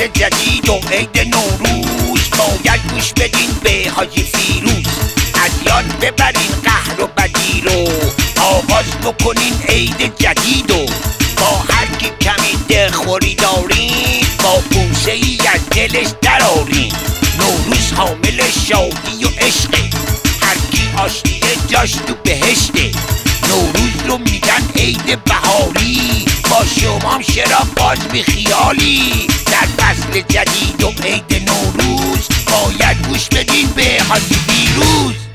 فصل جدید و عید نوروز باید گوش بدین به حاجی فیروز. ادیان ببرین قهر و بدی رو، آغاز بکنین عید جدید و با هر کی کمی دلخوری دارین با بوسه ای از دلش درارین. نوروز حامل شادی و عشقه، هر کی آشتی جاش تو بهشته. نوروز رو میگن عید بهاری، با شمام چرا باز بی خیالی. در فصل جدید و عید نوروز باید گوش بدین به حاجی فیروز.